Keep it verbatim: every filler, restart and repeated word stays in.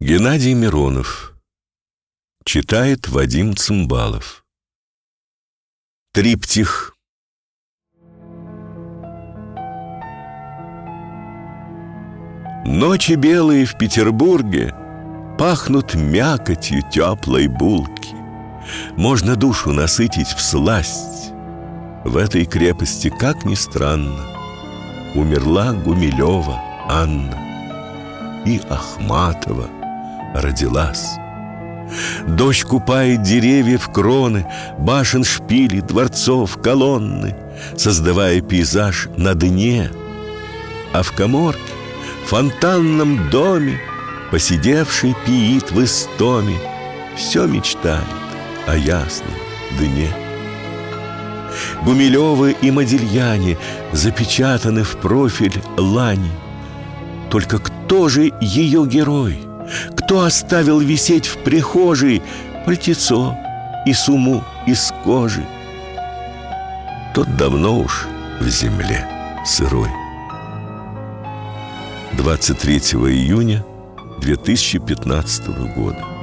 Геннадий Миронов. Читает Вадим Цымбалов. Триптих. Ночи белые в Петербурге пахнут мякотью теплой булки. Можно душу насытить всласть. В этой крепости, как ни странно, умерла Гумилева Анна, и Ахматова родилась. Дождь купает деревья в кроны, башен, шпили, дворцов, колонны, создавая пейзаж на дне. А в каморке, в фонтанном доме, посидевший пиит в истоме, все мечтает о ясном дне. Гумилевы и Модильяне запечатаны в профиль лани. Только кто же ее герой? Кто оставил висеть в прихожей пальтецо и сумму из кожи? Тот давно уж в земле сырой. двадцать третьего июня две тысячи пятнадцатого года.